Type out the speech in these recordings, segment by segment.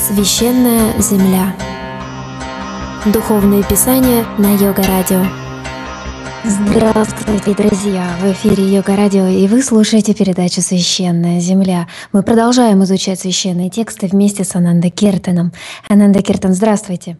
Священная земля. Духовные писания на Йога-радио. Здравствуйте, друзья! В эфире Йога-радио, и вы слушаете передачу «Священная земля». Мы продолжаем изучать священные тексты вместе с Ананда Киртаном. Ананда Киртан, здравствуйте!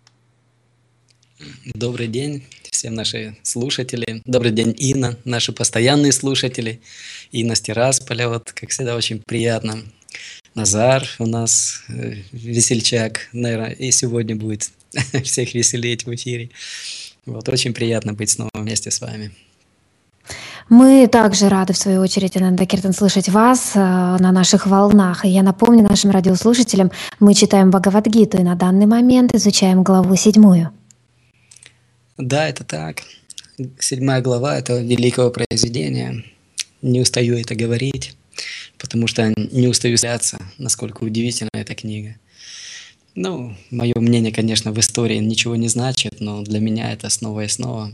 Добрый день всем наши слушатели. Добрый день, Инна, наши постоянные слушатели. Инна с Тирасполя, вот, как всегда, очень приятно. Назар у нас весельчак, наверное, и сегодня будет всех веселить в эфире. Вот, очень приятно быть снова вместе с вами. Мы также рады, в свою очередь, Ананда Киртан, слышать вас на наших волнах. И я напомню нашим радиослушателям, мы читаем Бхагавад-гиту и на данный момент изучаем главу 7. Да, это так. 7 глава этого великого произведения. Не устаю это говорить, потому что не устаю смеяться, насколько удивительна эта книга. Ну, мое мнение, конечно, в истории ничего не значит, но для меня это снова и снова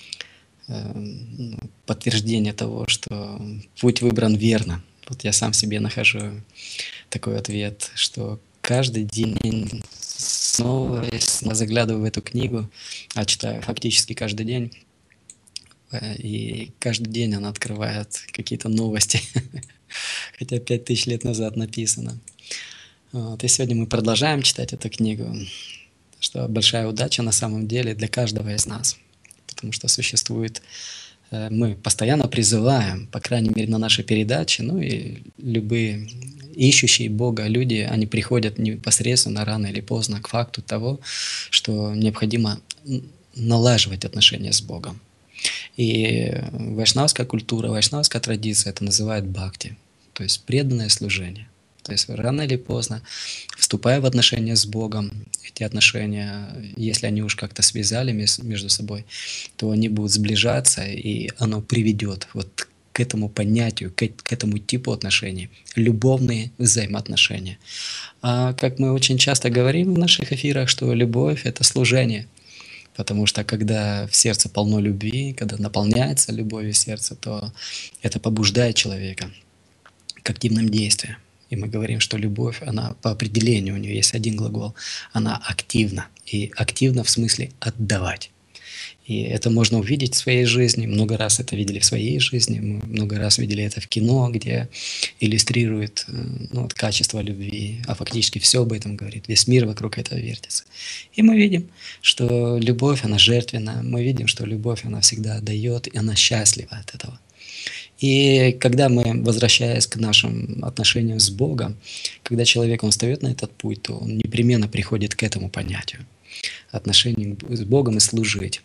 подтверждение того, что путь выбран верно. Вот я сам себе нахожу такой ответ, что каждый день снова и снова заглядываю в эту книгу, а читаю фактически каждый день, и каждый день она открывает какие-то новости, хотя 5000 лет назад написано. Вот. И сегодня мы продолжаем читать эту книгу, что большая удача на самом деле для каждого из нас, потому что существует, мы постоянно призываем, по крайней мере на нашей передаче, ну и любые ищущие Бога люди, они приходят непосредственно, рано или поздно, к факту того, что необходимо налаживать отношения с Богом. И вайшнавская культура, вайшнавская традиция это называет бхакти, то есть преданное служение. То есть рано или поздно, вступая в отношения с Богом, эти отношения, если они уж как-то связали между собой, то они будут сближаться, и оно приведет вот к этому понятию, к этому типу отношений, любовные взаимоотношения. А как мы очень часто говорим в наших эфирах, что любовь — это служение. Потому что когда в сердце полно любви, когда наполняется любовью сердце, то это побуждает человека к активным действиям. И мы говорим, что любовь, она по определению, у нее есть один глагол, она активна. И активна в смысле отдавать. И это можно увидеть в своей жизни. Много раз это видели в своей жизни. Мы много раз видели это в кино, где иллюстрирует качество любви. А фактически все об этом говорит. Весь мир вокруг этого вертится. И мы видим, что любовь, она жертвенна. Мы видим, что любовь, она всегда дает, и она счастлива от этого. И когда мы, возвращаясь к нашим отношениям с Богом, когда человек он встает на этот путь, то он непременно приходит к этому понятию отношений с Богом и служить.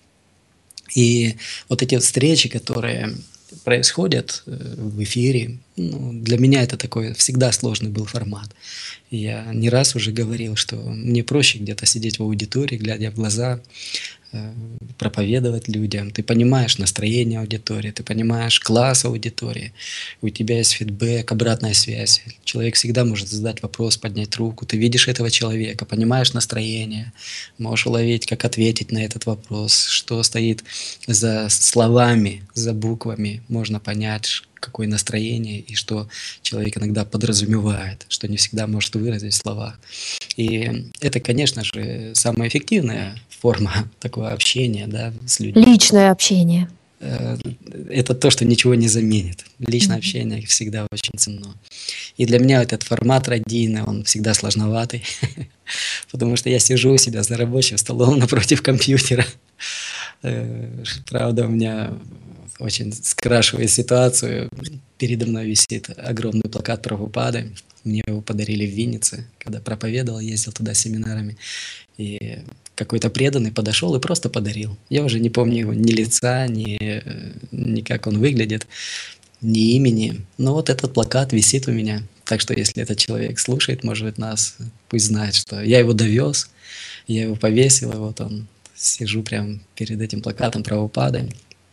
И вот эти встречи, которые происходят в эфире, для меня это такой всегда сложный был формат. Я не раз уже говорил, что мне проще где-то сидеть в аудитории, глядя в глаза, проповедовать людям. Ты понимаешь настроение аудитории, ты понимаешь класс аудитории, у тебя есть фидбэк, обратная связь. Человек всегда может задать вопрос, поднять руку. Ты видишь этого человека, понимаешь настроение, можешь уловить, как ответить на этот вопрос, что стоит за словами, за буквами. Можно понять, какое настроение и что человек иногда подразумевает, что не всегда может выразить в словах. И это, конечно же, самая эффективная форма такого общения, да, с людьми. Личное общение. Это то, что ничего не заменит. Личное общение всегда очень ценно. И для меня этот формат радийный, он всегда сложноватый, потому что я сижу у себя за рабочим столом напротив компьютера. Правда, у меня очень скрашивает ситуацию. Передо мной висит огромный плакат Прабхупады. Мне его подарили в Виннице, когда проповедовал, ездил туда с семинарами. И какой-то преданный подошел и просто подарил. Я уже не помню его ни лица, ни как он выглядит, ни имени. Но вот этот плакат висит у меня. Так что если этот человек слушает, может быть, нас, пусть знает, что я его довез, я его повесил, и вот он, сижу прямо перед этим плакатом Прабхупады.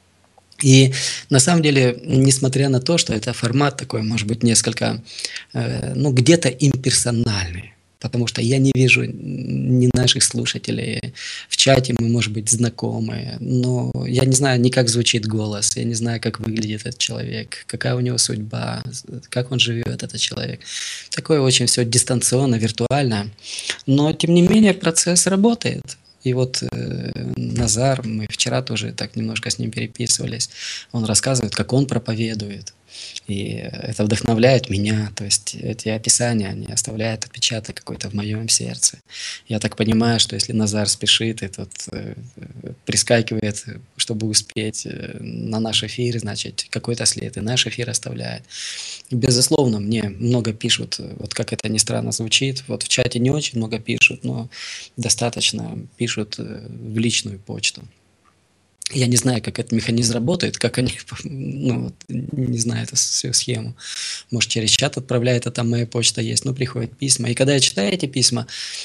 И на самом деле, несмотря на то, что это формат такой, может быть, несколько, где-то имперсональный, потому что я не вижу ни наших слушателей. В чате мы, может быть, знакомы, но я не знаю ни как звучит голос, я не знаю, как выглядит этот человек, какая у него судьба, как он живет, этот человек. Такое очень все дистанционно, виртуально, но, тем не менее, процесс работает. И вот Назар, мы вчера тоже так немножко с ним переписывались, он рассказывает, как он проповедует. И это вдохновляет меня, то есть эти описания, они оставляют отпечаток какой-то в моем сердце. Я так понимаю, что если Назар спешит и тут прискакивает, чтобы успеть на наш эфир, значит, какой-то след и наш эфир оставляет. И, безусловно, мне много пишут, вот как это ни странно звучит, вот в чате не очень много пишут, но достаточно пишут в личную почту. Я не знаю, как этот механизм работает, как они, ну, вот, не знаю эту всю схему. Может, через чат отправляет, а там моя почта есть, но приходят письма. И когда я читаю эти письма,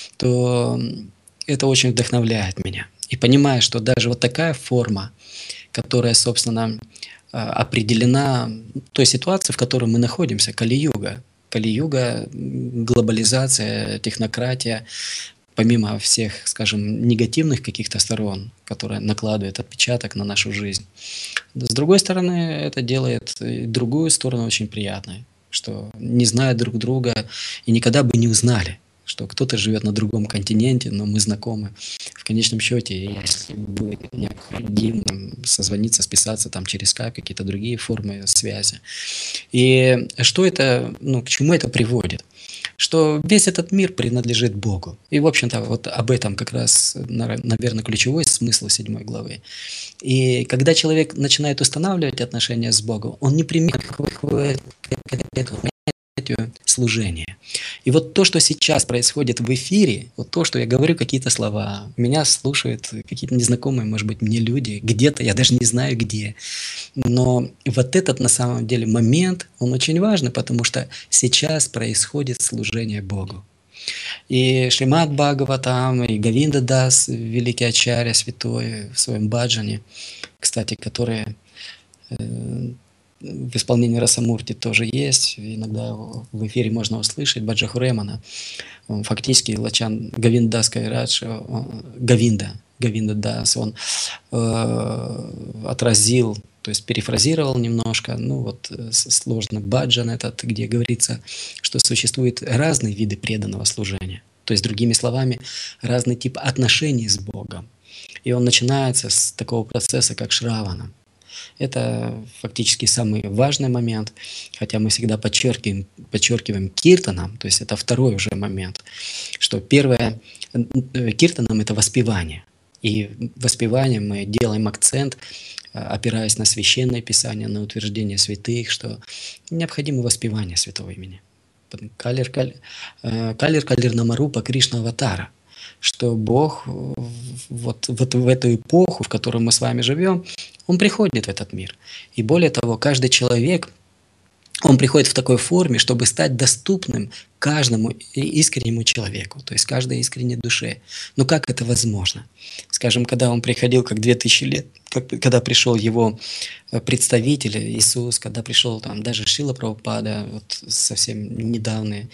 то это очень вдохновляет меня. И понимаю, что даже вот такая форма, которая, собственно, определена той ситуацией, в которой мы находимся, Кали-юга. Кали-юга, глобализация, технократия, помимо всех, скажем, негативных каких-то сторон, которые накладывают отпечаток на нашу жизнь. С другой стороны, это делает и другую сторону очень приятной, что не зная друг друга и никогда бы не узнали, что кто-то живет на другом континенте, но мы знакомы. В конечном счете, если будет необходимо созвониться, списаться там через Skype, какие-то другие формы связи. И что это, к чему это приводит? Что весь этот мир принадлежит Богу. И, в общем-то, вот об этом как раз, наверное, ключевой смысл 7 главы. И когда человек начинает устанавливать отношения с Богом, он непременно выходит к этому понятию служения. И вот то, что сейчас происходит в эфире, вот то, что я говорю какие-то слова, меня слушают какие-то незнакомые, может быть, мне люди, где-то, я даже не знаю где. Но вот этот, на самом деле, момент, он очень важный, потому что сейчас происходит служение Богу. И Шримад Бхагаватам, и Говинда Дас, великий ачарья, святой, в своем баджане, кстати, который в исполнении Расамурти тоже есть, иногда в эфире можно услышать, Баджахуремана, фактически Лачан Говиндас Кайрадж, Говинда Дас, он отразил, то есть перефразировал немножко, сложно баджан этот, где говорится, что существуют разные виды преданного служения. То есть, другими словами, разный тип отношений с Богом. И он начинается с такого процесса, как Шравана. Это фактически самый важный момент, хотя мы всегда подчеркиваем киртаном, то есть это второй уже момент, что первое, киртаном это воспевание. И воспеванием мы делаем акцент, опираясь на Священное Писание, на утверждение святых, что необходимо воспевание святого имени. Калир Намарупа Кришна Аватара, что Бог вот в эту эпоху, в которой мы с вами живем, Он приходит в этот мир. И более того, каждый человек, он приходит в такой форме, чтобы стать доступным каждому искреннему человеку, то есть каждой искренней душе. Но как это возможно? Скажем, когда он приходил, как 2000 лет, когда пришел его представитель Иисус, когда пришел там даже Шрила Прабхупада, вот совсем недавний,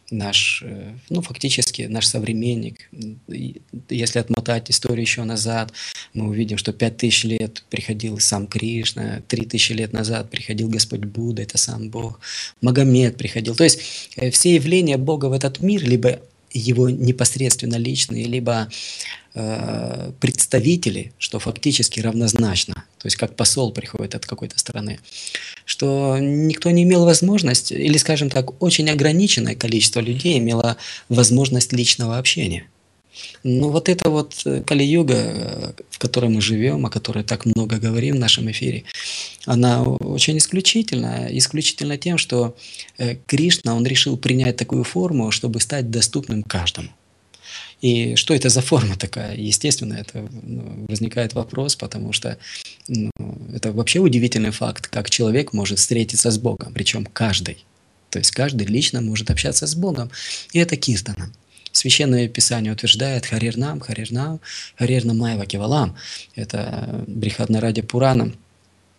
фактически наш современник. Если отмотать историю еще назад, мы увидим, что 5000 лет приходил сам Кришна, 3000 лет назад приходил Господь Будда, это сам Бог, Магомед приходил. То есть все явления Бога в этот мир, либо его непосредственно личные, либо представители, что фактически равнозначно, то есть как посол приходит от какой-то страны, что никто не имел возможность, или, скажем так, очень ограниченное количество людей имело возможность личного общения. Но вот эта вот Кали-юга, в которой мы живем, о которой так много говорим в нашем эфире, она очень исключительна. Исключительна тем, что Кришна, он решил принять такую форму, чтобы стать доступным каждому. И что это за форма такая? Естественно, это возникает вопрос, потому что это вообще удивительный факт, как человек может встретиться с Богом, причем каждый. То есть каждый лично может общаться с Богом. И это киртаном. Священное Писание утверждает Харирнам, Харирнам, Харирнам Майва Кевалам. Это Брихадна Ради Пурана.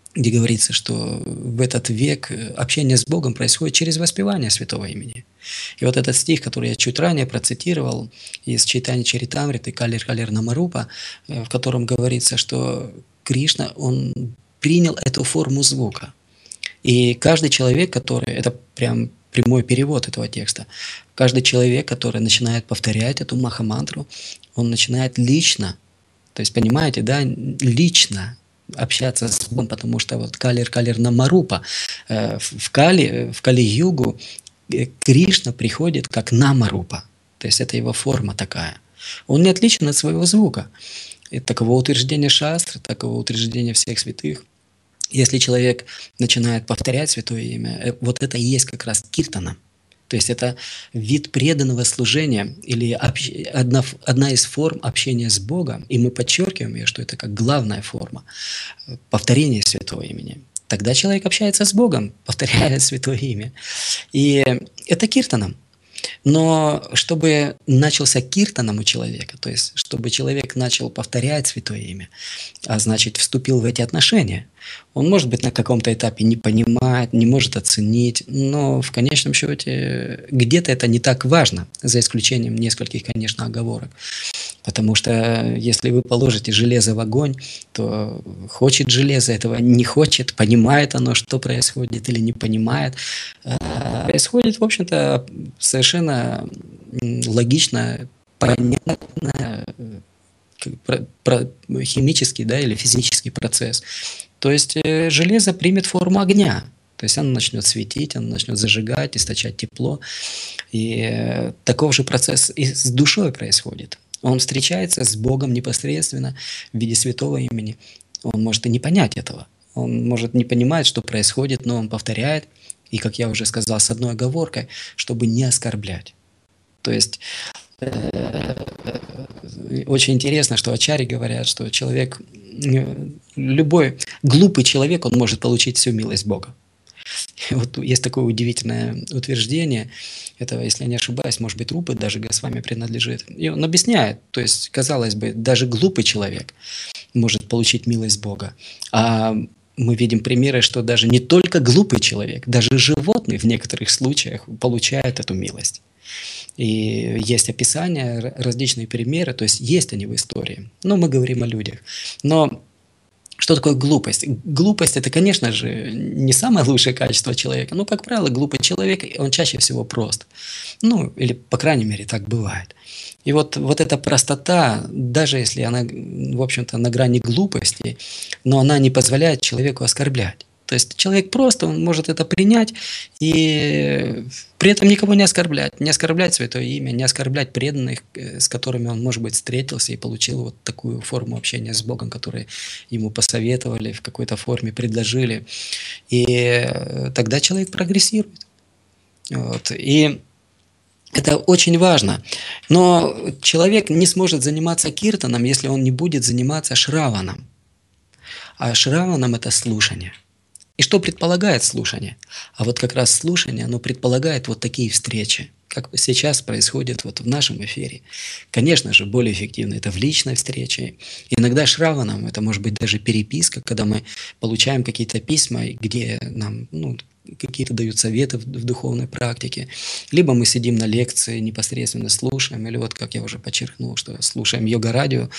где говорится, что в этот век общение с Богом происходит через воспевание святого имени. И вот этот стих, который я чуть ранее процитировал из Чайтаньи Чаритамриты «Калир Калир Намарупа», в котором говорится, что Кришна, он принял эту форму звука. И каждый человек, который, это прям прямой перевод этого текста, каждый человек, который начинает повторять эту махамантру, он начинает лично, то есть, понимаете, да, лично общаться с Богом, потому что вот Калир Намарупа, в Кали-югу Кришна приходит как Намарупа, то есть это его форма такая. Он не отличен от своего звука. И таково утверждение шастр, таково утверждение всех святых. Если человек начинает повторять святое имя, вот это и есть как раз киртана. То есть это вид преданного служения или одна из форм общения с Богом, и мы подчеркиваем ее, что это как главная форма повторения святого имени. Тогда человек общается с Богом, повторяя святое имя. И это киртаном. Но чтобы начался киртаном у человека, то есть чтобы человек начал повторять святое имя, а значит вступил в эти отношения, он, может быть, на каком-то этапе не понимает, не может оценить, но в конечном счете где-то это не так важно, за исключением нескольких, конечно, оговорок. Потому что если вы положите железо в огонь, то хочет железо этого, не хочет, понимает оно, что происходит или не понимает. Происходит, в общем-то, совершенно логично, понятно, химический, да, или физический процесс. То есть железо примет форму огня. То есть оно начнет светить, оно начнет зажигать, источать тепло. И такой же процесс и с душой происходит. Он встречается с Богом непосредственно в виде святого имени. Он может и не понять этого. Он может не понимать, что происходит, но он повторяет. И, как я уже сказал, с одной оговоркой, чтобы не оскорблять. То есть очень интересно, что ачарьи говорят, что человек, любой глупый человек, он может получить всю милость Бога. И вот есть такое удивительное утверждение, это, если я не ошибаюсь, может быть, Рупы даже Госвами принадлежит. И он объясняет, то есть, казалось бы, даже глупый человек может получить милость Бога. А мы видим примеры, что даже не только глупый человек, даже животные в некоторых случаях получают эту милость. И есть описания, различные примеры, то есть есть они в истории. Но мы говорим о людях. Но что такое глупость? Глупость – это, конечно же, не самое лучшее качество человека. Но, как правило, глупый человек, он чаще всего прост. Ну, или, по крайней мере, так бывает. И вот эта простота, даже если она, в общем-то, на грани глупости, но она не позволяет человеку оскорблять. То есть человек просто, он может это принять и при этом никого не оскорблять святое имя, не оскорблять преданных, с которыми он, может быть, встретился и получил вот такую форму общения с Богом, которую ему посоветовали, в какой-то форме предложили. И тогда человек прогрессирует. Вот. И это очень важно. Но человек не сможет заниматься киртаном, если он не будет заниматься шраваном. А шраваном – это слушание. И что предполагает слушание? А вот как раз слушание, оно предполагает вот такие встречи, как сейчас происходит вот в нашем эфире. Конечно же, более эффективно это в личной встрече. Иногда шраваном это может быть даже переписка, когда мы получаем какие-то письма, где нам какие-то дают советы в духовной практике. Либо мы сидим на лекции, непосредственно слушаем, или вот, как я уже подчеркнул, что слушаем йога-радио.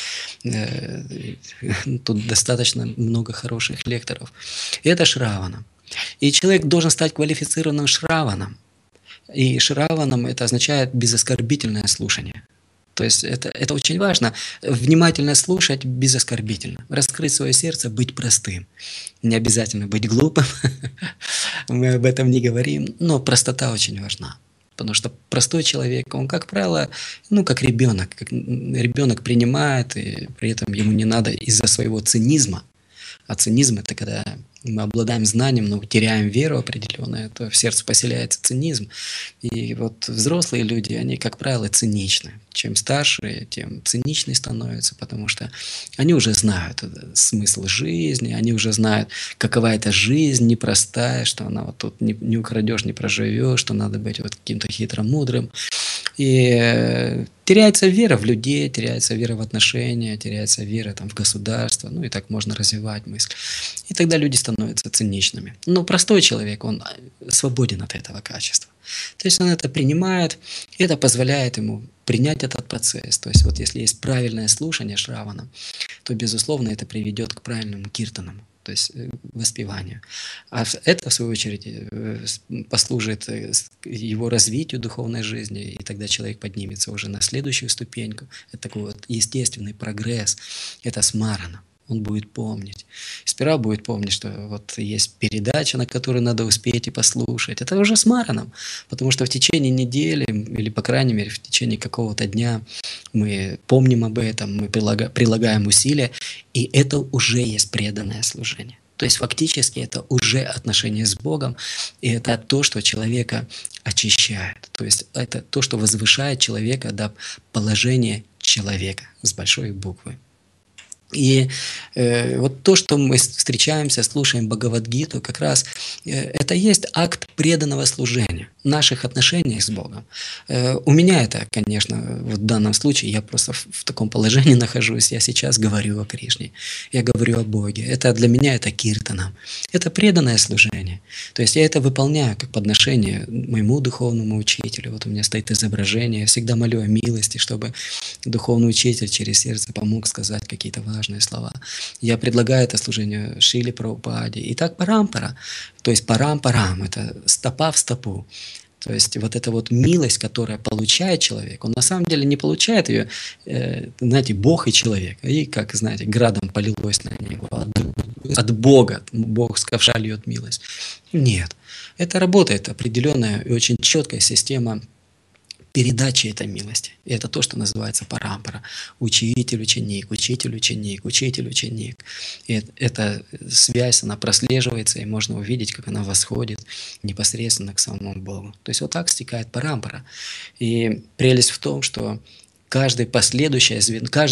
Тут достаточно много хороших лекторов. И это шравана. И человек должен стать квалифицированным шраваном. И шраваном это означает безоскорбительное слушание. То есть это очень важно. Внимательно слушать безоскорбительно. Раскрыть свое сердце, быть простым. Не обязательно быть глупым. Мы об этом не говорим. Но простота очень важна. Потому что простой человек, он, как правило, как ребенок. Ребенок принимает, и при этом ему не надо из-за своего цинизма. А цинизм – это когда мы обладаем знанием, но теряем веру определенную, то в сердце поселяется цинизм. И вот взрослые люди, они, как правило, циничны. Чем старше, тем циничнее становятся, потому что они уже знают смысл жизни, они уже знают, какова эта жизнь непростая, что она вот тут не украдешь, не проживешь, что надо быть вот каким-то хитромудрым. И теряется вера в людей, теряется вера в отношения, теряется вера там, в государство, ну и так можно развивать мысль. И тогда люди становятся циничными. Но простой человек, он свободен от этого качества. То есть он это принимает, и это позволяет ему принять этот процесс. То есть вот если есть правильное слушание Шравана, то, безусловно, это приведет к правильному киртанам, то есть воспеванию. А это, в свою очередь, послужит его развитию духовной жизни, и тогда человек поднимется уже на следующую ступеньку. Это такой вот естественный прогресс. Это смарана. Он будет помнить. Сперва будет помнить, что вот есть передача, на которую надо успеть и послушать. Это уже с мараном, потому что в течение недели, или, по крайней мере, в течение какого-то дня мы помним об этом, мы прилагаем усилия, и это уже есть преданное служение. То есть фактически это уже отношение с Богом, и это то, что человека очищает. То есть это то, что возвышает человека до положения человека с большой буквы. И вот то, что мы встречаемся, слушаем Бхагавад-гиту, как раз это есть акт преданного служения, наших отношений с Богом. У меня это, конечно, в данном случае, я просто в таком положении нахожусь, я сейчас говорю о Кришне, я говорю о Боге. Это для меня это киртана, это преданное служение. То есть я это выполняю как подношение моему духовному учителю. Вот у меня стоит изображение, я всегда молю о милости, чтобы духовный учитель через сердце помог сказать какие-то важные слова. Я предлагаю это служение Шриле Прабхупаде. И так парампара. То есть парам-парам, это стопа в стопу. То есть вот эта вот милость, которая получает человек, он на самом деле не получает ее, знаете, Бог и человек. И, как, знаете, градом полилось на него от Бога. Бог с ковша льет милость. Нет. Это работает определенная и очень четкая система передачи этой милости. И это то, что называется парампара. Учитель-ученик, учитель-ученик, учитель-ученик. И эта связь, она прослеживается, и можно увидеть, как она восходит непосредственно к самому Богу. То есть вот так стекает парампара. И прелесть в том, что каждое последующее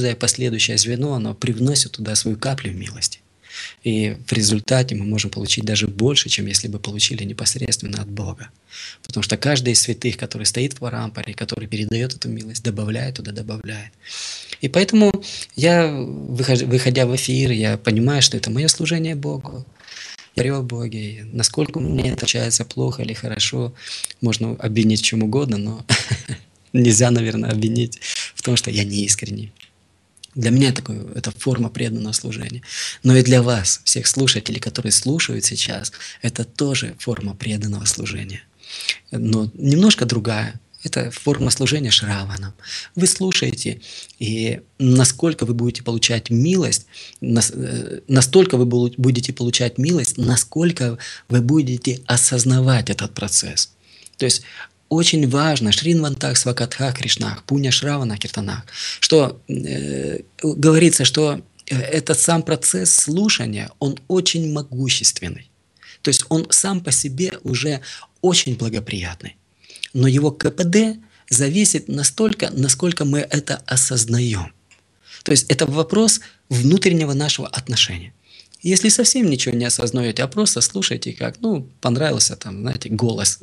звено, оно привносит туда свою каплю милости. И в результате мы можем получить даже больше, чем если бы получили непосредственно от Бога. Потому что каждый из святых, который стоит в парампаре, который передает эту милость, добавляет туда, добавляет. И поэтому я, выходя в эфир, я понимаю, что это мое служение Богу. Я говорю о Боге. И насколько мне это получается плохо или хорошо, можно обвинить в чем угодно, но нельзя, наверное, обвинить в том, что я не искренний. Для меня это форма преданного служения. Но и для вас, всех слушателей, которые слушают сейчас, это тоже форма преданного служения. Но немножко другая. Это форма служения Шраванам. Вы слушаете, и насколько вы будете получать милость, настолько вы будете получать милость, насколько вы будете осознавать этот процесс. То есть очень важно, Шринвантах, Свакатхах, Кришнах, Пуня Шравана, Киртанах, что говорится, что этот сам процесс слушания, он очень могущественный. То есть он сам по себе уже очень благоприятный. Но его КПД зависит настолько, насколько мы это осознаем. То есть это вопрос внутреннего нашего отношения. Если совсем ничего не осознаете, а просто слушайте, как, понравился там, знаете, голос,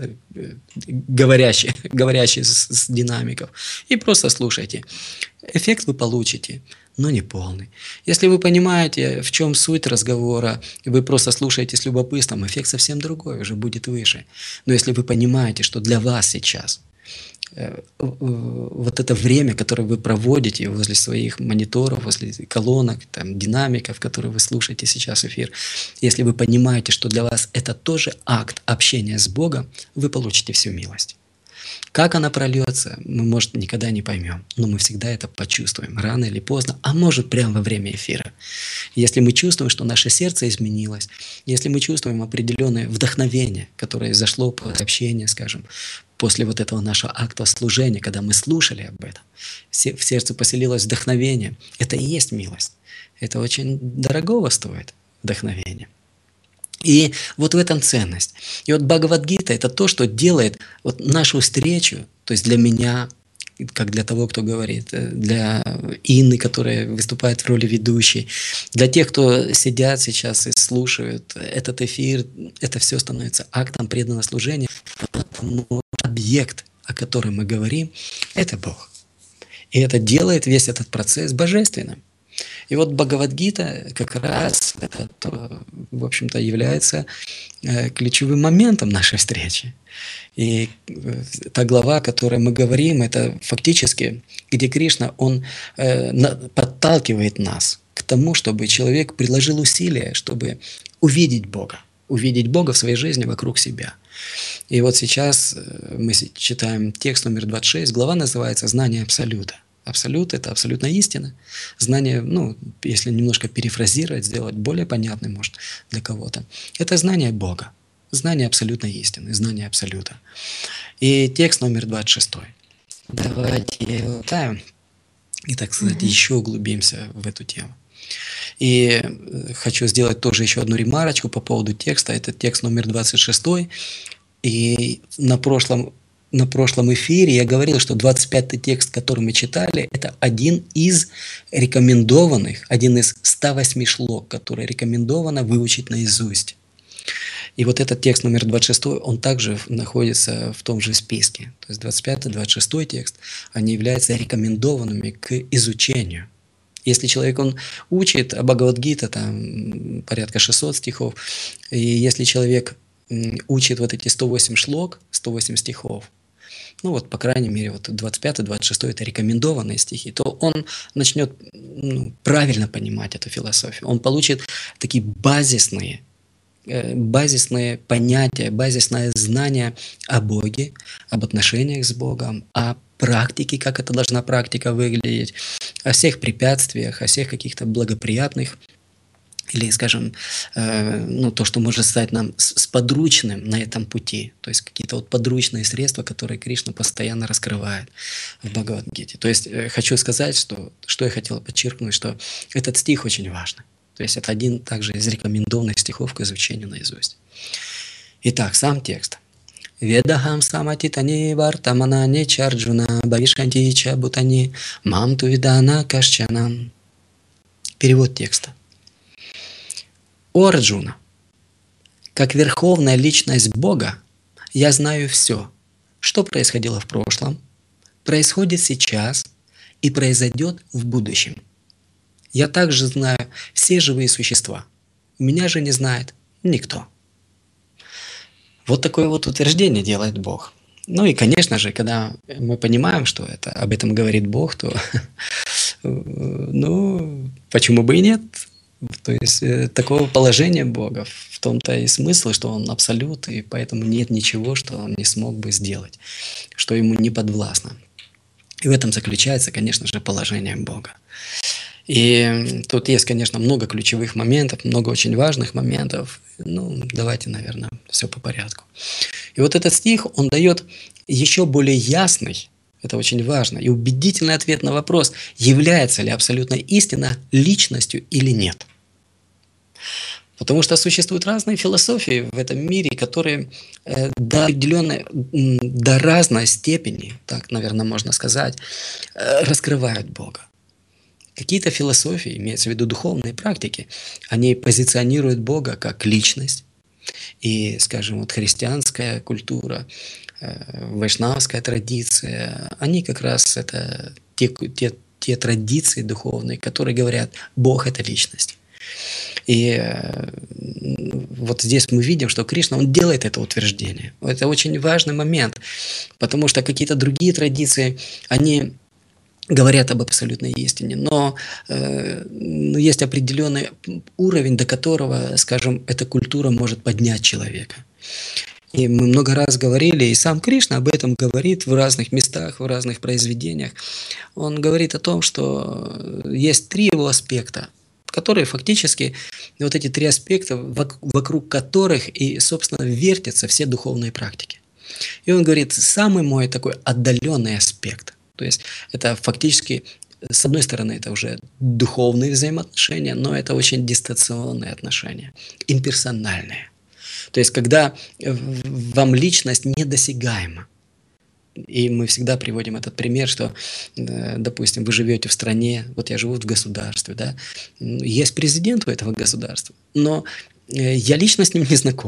говорящий с динамиков, и просто слушайте. Эффект вы получите, но не полный. Если вы понимаете, в чем суть разговора, и вы просто слушаете с любопытством, эффект совсем другой, уже будет выше. Но если вы понимаете, что для вас сейчас вот это время, которое вы проводите возле своих мониторов, возле колонок, там, динамиков, которые вы слушаете сейчас эфир, если вы понимаете, что для вас это тоже акт общения с Богом, вы получите всю милость. Как она прольется, мы, может, никогда не поймем, но мы всегда это почувствуем, рано или поздно, а может, прямо во время эфира. Если мы чувствуем, что наше сердце изменилось, если мы чувствуем определенное вдохновение, которое зашло после общения, скажем, после вот этого нашего акта служения, когда мы слушали об этом, в сердце поселилось вдохновение, это и есть милость. Это очень дорогого стоит, вдохновение. И вот в этом ценность. И вот Бхагавад-гита – это то, что делает вот нашу встречу, то есть для меня, как для того, кто говорит, для Инны, которая выступает в роли ведущей, для тех, кто сидят сейчас и слушают этот эфир, это все становится актом преданного служения, потому что объект о котором мы говорим, это Бог. И это делает весь этот процесс божественным. И вот Бхагавад-гита как раз это, в общем-то, является ключевым моментом нашей встречи. И та глава, о которой мы говорим, это фактически, где Кришна, он подталкивает нас к тому, чтобы человек приложил усилия, чтобы увидеть Бога в своей жизни вокруг себя. И вот сейчас мы читаем текст номер 26, глава называется «Знание Абсолюта». Абсолют – это абсолютная истина. Знание, если немножко перефразировать, сделать более понятным, может, для кого-то, это знание Бога, знание абсолютной истины, знание Абсолюта. И текст номер 26. Давайте его читаем и, так сказать, еще углубимся в эту тему. И хочу сделать тоже еще одну ремарочку по поводу текста. Это текст номер 26. И на прошлом эфире я говорил, что 25-й текст, который мы читали, это один из 108 шлок, которые рекомендовано выучить наизусть. И вот этот текст номер 26, он также находится в том же списке. То есть 25-й, 26-й текст, они являются рекомендованными к изучению. Если человек, он учит Бхагавад-гита, там порядка 600 стихов, и если человек учит вот эти 108 шлок, 108 стихов, по крайней мере, 25-26 это рекомендованные стихи, то он начнет правильно понимать эту философию. Он получит такие базисные понятия, базисное знание о Боге, об отношениях с Богом, о практике, как это должна практика выглядеть, о всех препятствиях, о всех каких-то благоприятных или, скажем, то, что может стать нам сподручным на этом пути. То есть какие-то подручные средства, которые Кришна постоянно раскрывает в Бхагавад-гите. То есть хочу сказать, что я хотел подчеркнуть, что этот стих очень важный. То есть это один также из рекомендованных стихов к изучению наизусть. Итак, сам текст. Ведахам саматитани вартаманани чарджуна бавишанти чабутани мамту видана кашчанам. Перевод текста. О Арджуна, как верховная личность Бога, я знаю все, что происходило в прошлом, происходит сейчас и произойдет в будущем. Я также знаю все живые существа. Меня же не знает никто. Вот такое утверждение делает Бог. И, конечно же, когда мы понимаем, что об этом говорит Бог, то, почему бы и нет? То есть такого положения Бога, в том-то и смысл, что Он абсолют, и поэтому нет ничего, что Он не смог бы сделать, что Ему не подвластно. И в этом заключается, конечно же, положение Бога. И тут есть, конечно, много ключевых моментов, много очень важных моментов. Давайте, наверное, все по порядку. И вот этот стих, он дает еще более ясный, это очень важно, и убедительный ответ на вопрос, является ли абсолютная истина личностью или нет. Потому что существуют разные философии в этом мире, которые до разной степени, так, наверное, можно сказать, раскрывают Бога. Какие-то философии, имеется в виду духовные практики, они позиционируют Бога как личность. И, скажем, христианская культура, вайшнавская традиция, они как раз это те традиции духовные, которые говорят, Бог – это личность. И вот здесь мы видим, что Кришна, он делает это утверждение. Это очень важный момент, потому что какие-то другие традиции, они говорят об абсолютной истине, но есть определенный уровень, до которого, скажем, эта культура может поднять человека. И мы много раз говорили, и сам Кришна об этом говорит в разных местах, в разных произведениях. Он говорит о том, что есть 3 его аспекта, которые фактически, вот эти 3 аспекта, вокруг которых и, собственно, вертятся все духовные практики. И он говорит, самый мой такой отдаленный аспект. То есть это фактически, с одной стороны, это уже духовные взаимоотношения, но это очень дистанционные отношения, имперсональные. То есть когда вам личность недосягаема. И мы всегда приводим этот пример, что, допустим, вы живете в стране, вот я живу в государстве, да, есть президент у этого государства, но я лично с ним не знаком.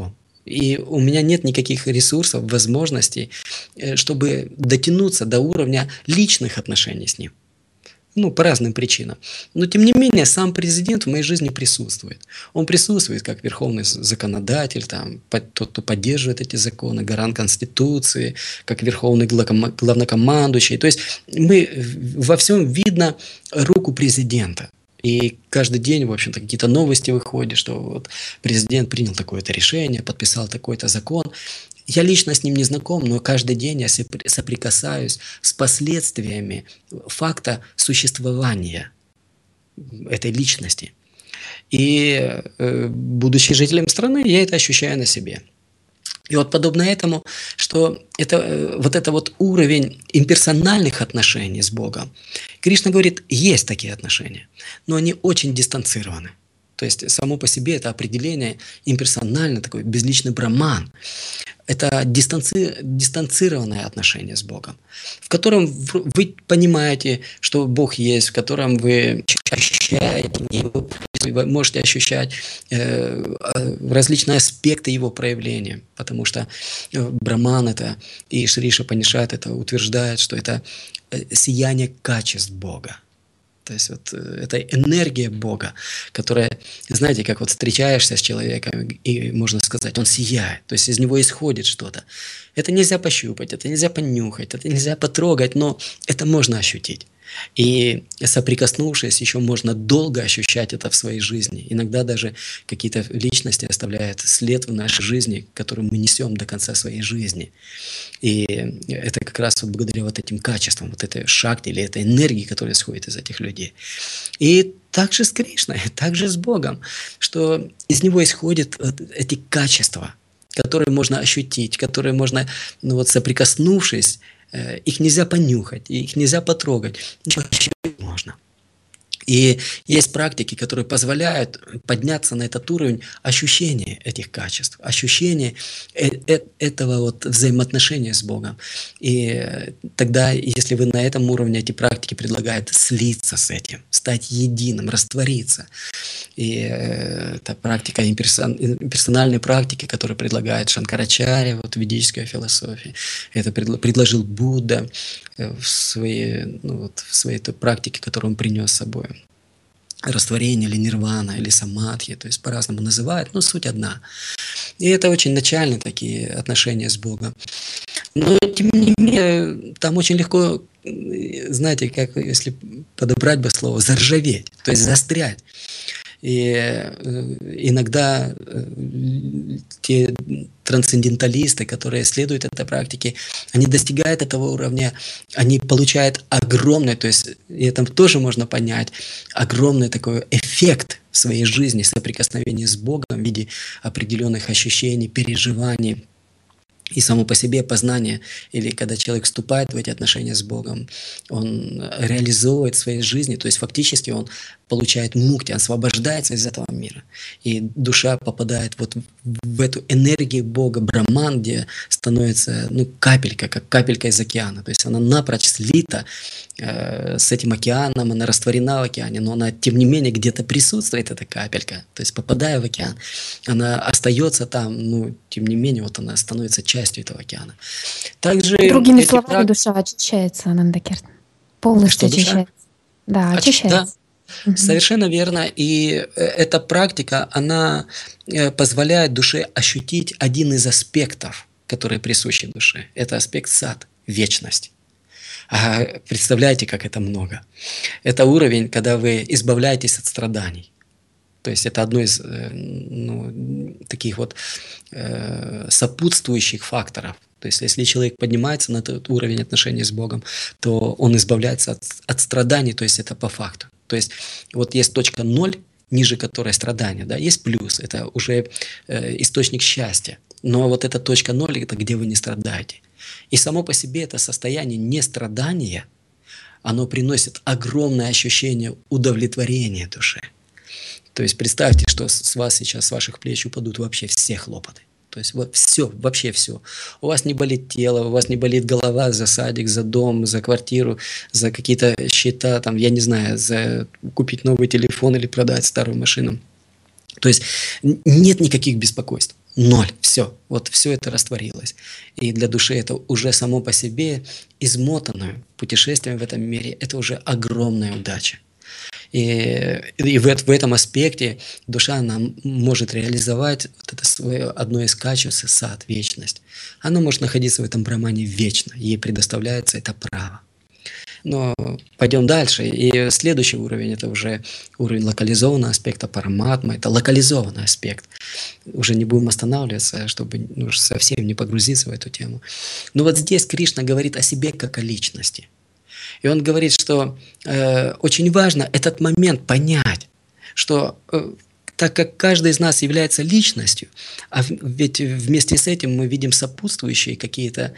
И у меня нет никаких ресурсов, возможностей, чтобы дотянуться до уровня личных отношений с ним. Ну, по разным причинам. Но, тем не менее, сам президент в моей жизни присутствует. Он присутствует как верховный законодатель, там, тот, кто поддерживает эти законы, гарант Конституции, как верховный главнокомандующий. То есть во всем видно руку президента. И каждый день, в общем-то, какие-то новости выходят, что вот президент принял такое-то решение, подписал такой-то закон. Я лично с ним не знаком, но каждый день я соприкасаюсь с последствиями факта существования этой личности. И, будучи жителем страны, я это ощущаю на себе. И вот подобно этому, что это вот уровень имперсональных отношений с Богом. Кришна говорит, есть такие отношения, но они очень дистанцированы. То есть само по себе это определение имперсонально, такой безличный браман. Это дистанцированное отношение с Богом, в котором вы понимаете, что Бог есть, в котором вы ощущаете Его, вы можете ощущать различные аспекты Его проявления, потому что Браман это и Шри Шапанишат это утверждает, что это сияние качеств Бога. То есть вот это энергия Бога, которая, знаете, как вот встречаешься с человеком, и можно сказать, он сияет, то есть из него исходит что-то. Это нельзя пощупать, это нельзя понюхать, это нельзя потрогать, но это можно ощутить. И соприкоснувшись, еще можно долго ощущать это в своей жизни. Иногда даже какие-то личности оставляют след в нашей жизни, который мы несем до конца своей жизни. И это как раз вот благодаря вот этим качествам, вот этой шакти или этой энергии, которая исходит из этих людей. И также с Кришной, также с Богом, что из него исходят вот эти качества, которые можно ощутить, которые можно, ну вот соприкоснувшись, их нельзя понюхать, их нельзя потрогать, ничего можно. И есть практики, которые позволяют подняться на этот уровень ощущения этих качеств, ощущения этого вот взаимоотношения с Богом. И тогда, если вы на этом уровне, эти практики предлагают слиться с этим, стать единым, раствориться. И это практика, имперсональные практики, которые предлагает Шанкарачарья вот, в ведической философии. Это предложил Будда в своей той практике, которую он принес с собой. Растворение или нирвана, или самадхи, то есть по-разному называют, но суть одна. И это очень начальные такие отношения с Богом. Но, тем не менее, там очень легко, знаете, как если подобрать бы слово, заржаветь, то есть застрять. И иногда те трансценденталисты, которые следуют этой практике, они достигают этого уровня, они получают огромный, то есть и это тоже можно понять, огромный такой эффект в своей жизни соприкосновения с Богом в виде определенных ощущений, переживаний. И само по себе познание, или когда человек вступает в эти отношения с Богом, он реализовывает в своей жизни, то есть фактически он получает мукти, он освобождается из этого мира. И душа попадает вот в эту энергию Бога, Браман, где становится капелька, как капелька из океана. То есть она напрочь слита с этим океаном, она растворена в океане, но она, тем не менее, где-то присутствует, эта капелька. То есть попадая в океан, она остается там, тем не менее, вот она становится частью этого океана. Также другими словами, душа очищается, Ананда-Киртан. Полностью очищается. Да, очищается. Да, совершенно верно. И эта практика, она позволяет душе ощутить один из аспектов, которые присущи душе. Это аспект сад, вечность. А представляете, как это много. Это уровень, когда вы избавляетесь от страданий. То есть это одно из таких вот сопутствующих факторов. То есть если человек поднимается на этот уровень отношений с Богом, то он избавляется от страданий, то есть это по факту. То есть вот есть точка 0, ниже которой страдания, да, есть плюс, это уже источник счастья. Но вот эта точка 0, это где вы не страдаете. И само по себе это состояние нестрадания, оно приносит огромное ощущение удовлетворения душе. То есть представьте, что с вас сейчас, с ваших плеч упадут вообще все хлопоты. То есть вот все, вообще все. У вас не болит тело, у вас не болит голова за садик, за дом, за квартиру, за какие-то счета, там, я не знаю, за купить новый телефон или продать старую машину. То есть нет никаких беспокойств. ноль, все, вот все это растворилось. И для души это уже само по себе измотанное путешествие в этом мире, это уже огромная удача. И в этом аспекте душа она может реализовать вот это свое одно из качеств, сад, вечность. Она может находиться в этом брамане вечно, ей предоставляется это право. Но пойдем дальше. И следующий уровень – это уже уровень локализованного аспекта параматмы. Это локализованный аспект. Уже не будем останавливаться, чтобы совсем не погрузиться в эту тему. Но вот здесь Кришна говорит о себе как о личности. И он говорит, что очень важно этот момент понять, что так как каждый из нас является личностью, а ведь вместе с этим мы видим сопутствующие какие-то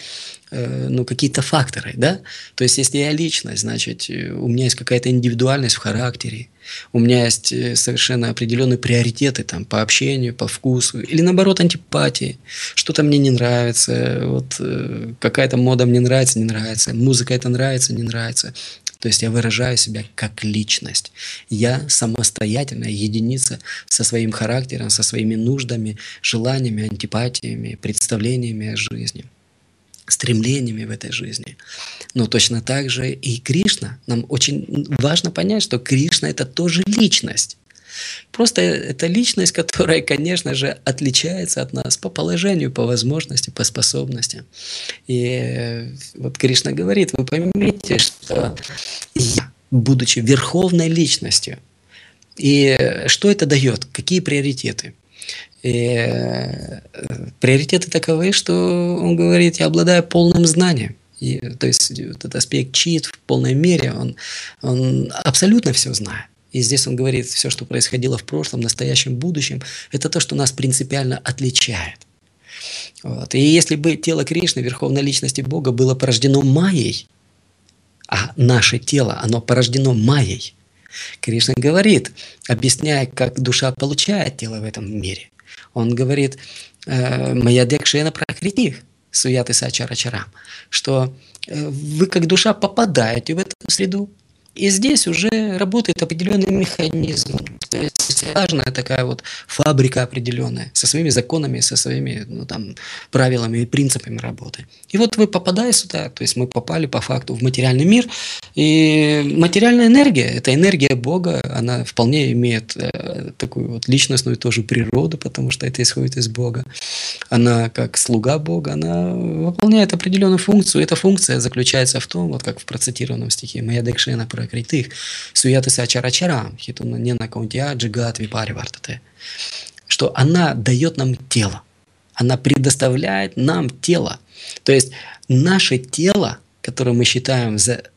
факторы, да? То есть, если я личность, значит, у меня есть какая-то индивидуальность в характере, у меня есть совершенно определенные приоритеты там, по общению, по вкусу, или наоборот антипатии, что-то мне не нравится, вот какая-то мода мне нравится, не нравится, музыка это нравится, не нравится. То есть я выражаю себя как личность. Я самостоятельная единица со своим характером, со своими нуждами, желаниями, антипатиями, представлениями о жизни, стремлениями в этой жизни. Но точно так же и Кришна. Нам очень важно понять, что Кришна – это тоже личность. Просто это личность, которая, конечно же, отличается от нас по положению, по возможности, по способностям. И вот Кришна говорит, вы поймите, что я, будучи верховной личностью, и что это дает, какие приоритеты? И приоритеты таковы, что он говорит, я обладаю полным знанием. И, то есть этот аспект чит в полной мере, он абсолютно все знает. И здесь он говорит, все, что происходило в прошлом, настоящем, будущем, это то, что нас принципиально отличает. Вот. И если бы тело Кришны, Верховной Личности Бога, было порождено майей, а наше тело, оно порождено майей, Кришна говорит, объясняя, как душа получает тело в этом мире. Он говорит, «Моя декшена пракритих, суяты сачарачарам», что вы как душа попадаете в эту среду, и здесь уже работает определенный механизм. То есть важная такая вот фабрика определенная, со своими законами, со своими правилами и принципами работы. И вот вы попадаете сюда, то есть мы попали по факту в материальный мир, и материальная энергия, это энергия Бога, она вполне имеет такую вот личностную тоже природу, потому что это исходит из Бога. Она как слуга Бога, она выполняет определенную функцию. Эта функция заключается в том, вот как в процитированном стихе, «Моя декшена пракритих, суяты сачарачарам, хитуна нена каунтия джигат випаривартате», что она дает нам тело, она предоставляет нам тело. То есть наше тело, которое мы считаем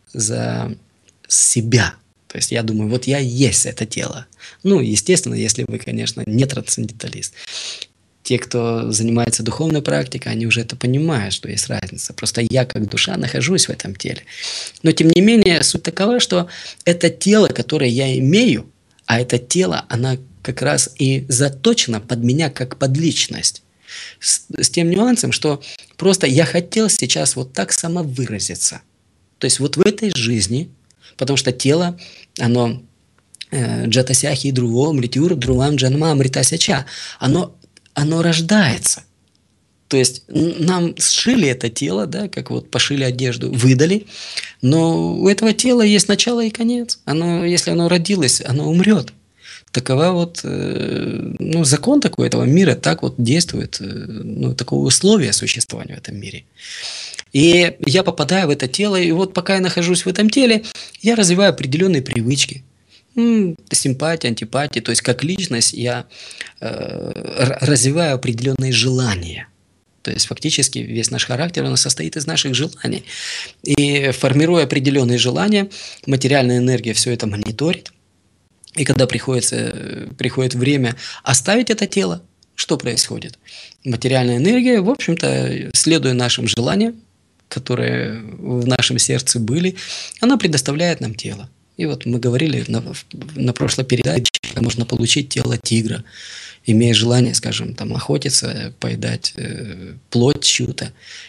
за себя, то есть я думаю, вот я есть это тело. Ну, естественно, если вы, конечно, не трансценденталист. Те, кто занимается духовной практикой, они уже это понимают, что есть разница. Просто я, как душа, нахожусь в этом теле. Но, тем не менее, суть такова, что это тело, которое я имею, а это тело, оно как раз и заточено под меня, как под личность. С тем нюансом, что просто я хотел сейчас вот так самовыразиться. То есть вот в этой жизни, потому что тело, оно джатасяхи друво, мритюр, друвам джанма, амритасяча, оно рождается. То есть нам сшили это тело, да, как вот пошили одежду, выдали, но у этого тела есть начало и конец. Если оно родилось, оно умрет. Такова вот, закон такой этого мира, так вот действует, такое условие существования в этом мире. И я попадаю в это тело, и вот пока я нахожусь в этом теле, я развиваю определенные привычки. Симпатия, антипатия, то есть как личность я развиваю определенные желания. То есть фактически весь наш характер, он состоит из наших желаний. И формируя определенные желания, материальная энергия все это мониторит. И когда приходит время оставить это тело, что происходит? Материальная энергия, в общем-то, следуя нашим желаниям, которые в нашем сердце были, она предоставляет нам тело. И вот мы говорили на прошлой передаче, как можно получить тело тигра, имея желание, скажем, охотиться, поедать плоть чью-то.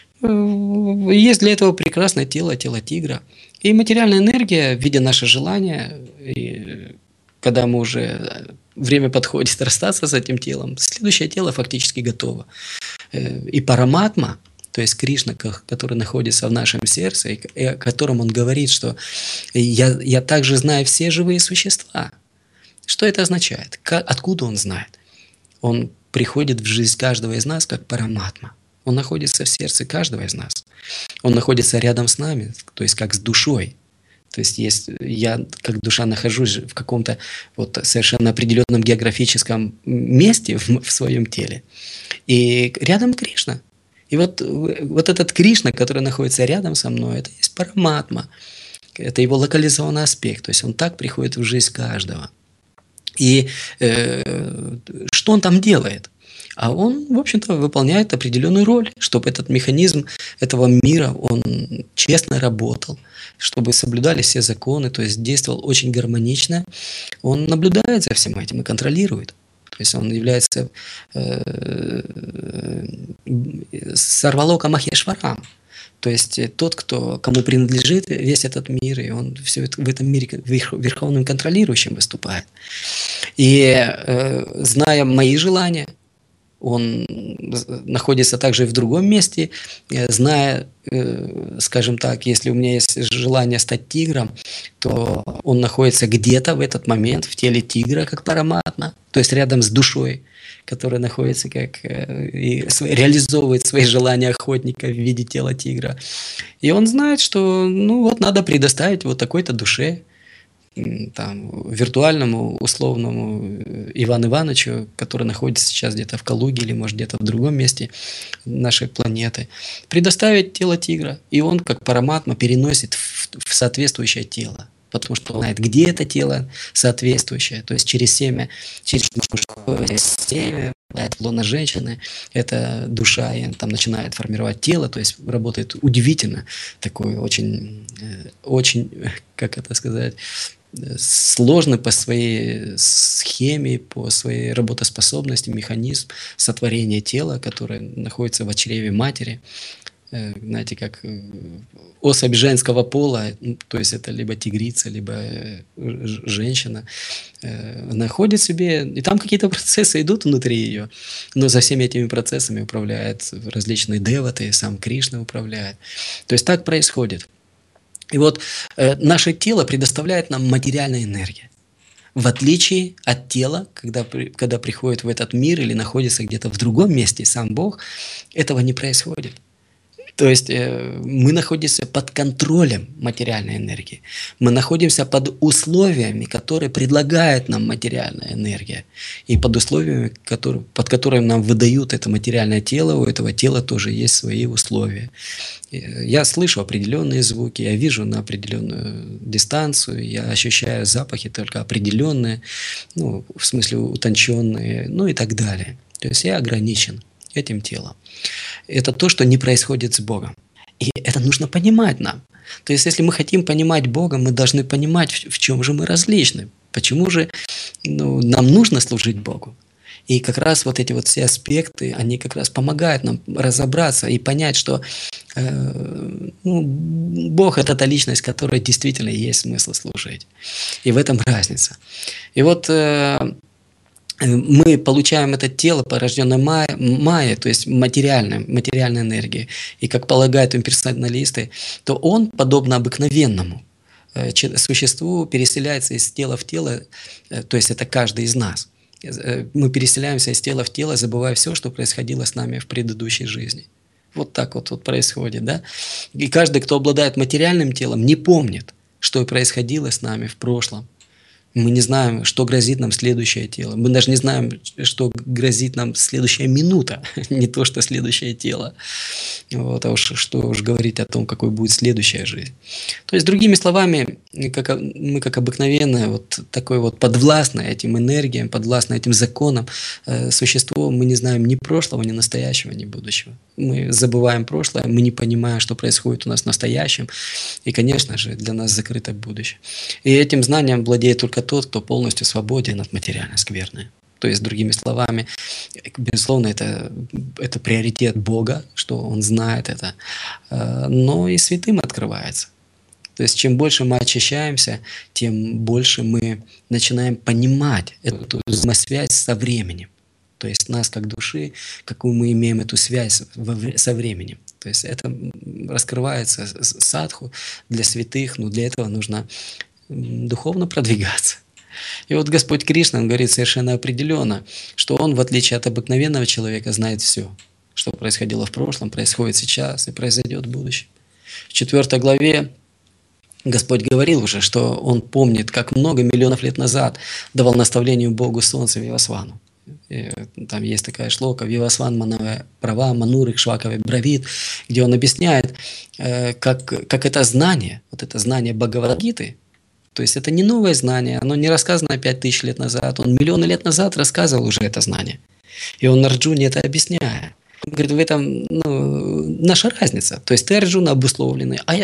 Есть для этого прекрасное тело тигра. И материальная энергия, видя наше желание, и когда мы уже время подходит расстаться с этим телом, следующее тело фактически готово. И параматма, то есть Кришна, который находится в нашем сердце, и о котором он говорит, что я также знаю все живые существа. Что это означает? Откуда он знает? Он приходит в жизнь каждого из нас как параматма. Он находится в сердце каждого из нас. Он находится рядом с нами, то есть как с душой. То есть я как душа нахожусь в каком-то вот совершенно определенном географическом месте в своем теле. И рядом Кришна. И вот этот Кришна, который находится рядом со мной, это есть параматма. Это его локализованный аспект. То есть он так приходит в жизнь каждого. И что он там делает? А он, в общем-то, выполняет определенную роль, чтобы этот механизм этого мира, он честно работал, чтобы соблюдали все законы, то есть действовал очень гармонично. Он наблюдает за всем этим и контролирует. То есть он является Сарвалока Махешварам. То есть тот, кому принадлежит весь этот мир, и он все в этом мире верховным контролирующим выступает. И зная мои желания, он находится также и в другом месте, зная, скажем так, если у меня есть желание стать тигром, то он находится где-то в этот момент в теле тигра, как параматма, то есть рядом с душой, которая находится и реализовывает свои желания охотника в виде тела тигра. И он знает, что надо предоставить вот такой-то душе, там, виртуальному, условному Ивану Ивановичу, который находится сейчас где-то в Калуге или, может, где-то в другом месте нашей планеты, предоставить тело тигра. И он, как параматма, переносит в соответствующее тело. Потому что он знает, где это тело соответствующее. То есть через семя, через мужское семя, лона женщины, эта душа и там начинает формировать тело, то есть работает удивительно, такой очень, очень, как это сказать, сложный по своей схеме, по своей работоспособности механизм сотворения тела, которое находится в чреве матери. Знаете, как особь женского пола, то есть это либо тигрица, либо женщина, находит себе, и там какие-то процессы идут внутри ее, но за всеми этими процессами управляют различные деваты, сам Кришна управляет. То есть так происходит. И вот наше тело предоставляет нам материальную энергию. В отличие от тела, когда приходит в этот мир или находится где-то в другом месте сам Бог, этого не происходит. То есть мы находимся под контролем материальной энергии. Мы находимся под условиями, которые предлагает нам материальная энергия. И под условиями, под которыми нам выдают это материальное тело, у этого тела тоже есть свои условия. Я слышу определенные звуки, я вижу на определенную дистанцию, я ощущаю запахи только определенные, в смысле утонченные, и так далее. То есть я ограничен этим телом. Это то, что не происходит с Богом. И это нужно понимать нам. То есть, если мы хотим понимать Бога, мы должны понимать, в чем же мы различны. Почему же нам нужно служить Богу. И как раз вот эти вот все аспекты, они как раз помогают нам разобраться и понять, что Бог – это та личность, которой действительно есть смысл служить. И в этом разница. И вот мы получаем это тело, порожденное майя, то есть материальной энергией. И как полагают имперсоналисты, то он, подобно обыкновенному существу, переселяется из тела в тело, то есть это каждый из нас. Мы переселяемся из тела в тело, забывая все, что происходило с нами в предыдущей жизни. Вот так вот происходит, да? И каждый, кто обладает материальным телом, не помнит, что происходило с нами в прошлом. Мы не знаем, что грозит нам следующее тело. Мы даже не знаем, что грозит нам следующая минута, не то, что следующее тело. Вот, а уж что уж говорить о том, какой будет следующая жизнь. То есть, другими словами, мы как обыкновенное, вот такое вот подвластное этим энергиям, подвластное этим законам существо, мы не знаем ни прошлого, ни настоящего, ни будущего. Мы забываем прошлое, мы не понимаем, что происходит у нас в настоящем. И, конечно же, для нас закрыто будущее. И этим знанием владеет только тот, кто полностью свободен от материальной скверны. То есть, другими словами, безусловно, это приоритет Бога, что Он знает это, но и святым открывается. То есть чем больше мы очищаемся, тем больше мы начинаем понимать эту взаимосвязь со временем. То есть нас как души, какую мы имеем эту связь со временем. То есть это раскрывается садху для святых, но для этого нужно духовно продвигаться. И вот Господь Кришна, Он говорит совершенно определенно, что Он, в отличие от обыкновенного человека, знает все, что происходило в прошлом, происходит сейчас и произойдет в будущем. В 4 главе Господь говорил уже, что Он помнит, как много миллионов лет назад давал наставление Богу Солнцу Вивасвану. И там есть такая шлока «Вивасван Манаве Права Манурик Швакове Бравит», где он объясняет, как это знание, вот это знание Бхагавад-гиты, то есть это не новое знание, оно не рассказано 5000 лет назад, он миллионы лет назад рассказывал уже это знание. И он Арджуне это объясняет. Он говорит, в этом наша разница. То есть ты, Арджуна, обусловленный, а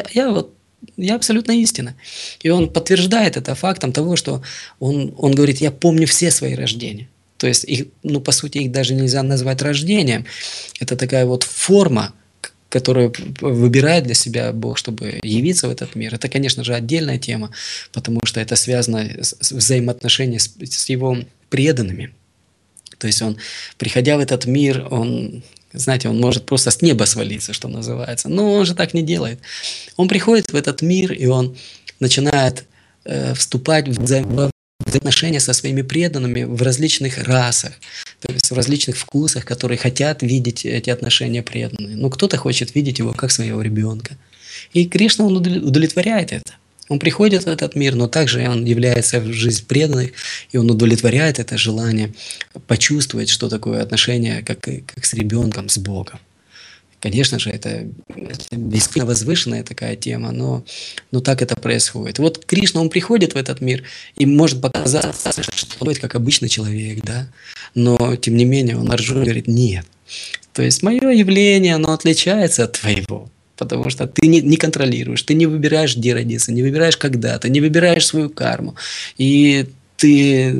я абсолютно истина. И он подтверждает это фактом того, что он говорит, я помню все свои рождения. То есть, их, по сути, их даже нельзя назвать рождением. Это такая вот форма, которую выбирает для себя Бог, чтобы явиться в этот мир. Это, конечно же, отдельная тема, потому что это связано с взаимоотношением с Его преданными. То есть он, приходя в этот мир, он может просто с неба свалиться, что называется. Но он же так не делает. Он приходит в этот мир, и он начинает вступать в взаимоотношения со своими преданными в различных расах, то есть в различных вкусах, которые хотят видеть эти отношения преданные. Но кто-то хочет видеть его как своего ребенка. И Кришна, он удовлетворяет это. Он приходит в этот мир, но также он является в жизнь преданных, и он удовлетворяет это желание почувствовать, что такое отношение, как с ребенком, с Богом. Конечно же, это бесконечно возвышенная такая тема, но так это происходит. Вот Кришна, он приходит в этот мир, и может показаться, что он как обычный человек, да? Но тем не менее он Арджуне говорит, нет. То есть мое явление, оно отличается от твоего. Потому что ты не контролируешь, ты не выбираешь, где родиться, не выбираешь, когда, ты не выбираешь свою карму. И ты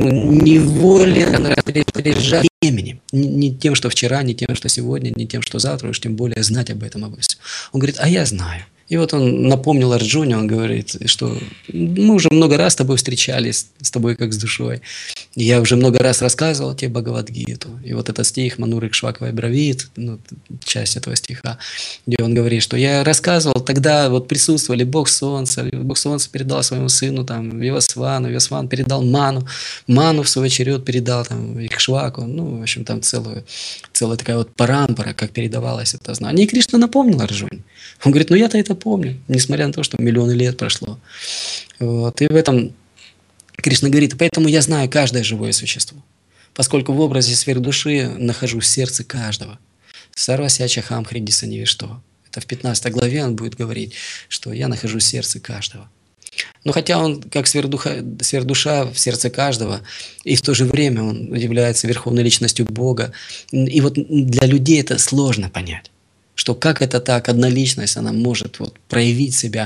неволен распоряжать временем. Не тем, что вчера, не тем, что сегодня, не тем, что завтра, уж тем более знать об этом обо всем. Он говорит, а я знаю. И вот он напомнил Арджуне, он говорит, что мы уже много раз с тобой встречались, с тобой как с душой. И я уже много раз рассказывал тебе Бхагавад-гиту. И вот этот стих «Манурик Шваковой Бравит», часть этого стиха, где он говорит, что я рассказывал, тогда вот присутствовали Бог Солнца передал своему сыну Вивасвану, Вивасван передал Ману в свой черед передал Икшваку, в общем, там целая такая вот парампара, как передавалось это знание. И Кришна напомнил Арджуне. Он говорит, я-то это помню, несмотря на то, что миллионы лет прошло. Вот. И в этом Кришна говорит, поэтому я знаю каждое живое существо, поскольку в образе сверхдуши нахожусь в сердце каждого. Сарвасяча хам хридиса невишто. Это в 15 главе он будет говорить, что я нахожусь в сердце каждого. Но хотя он как сверхдуша в сердце каждого, и в то же время он является верховной личностью Бога. И вот для людей это сложно понять. Что как это так, одна личность, она может проявить себя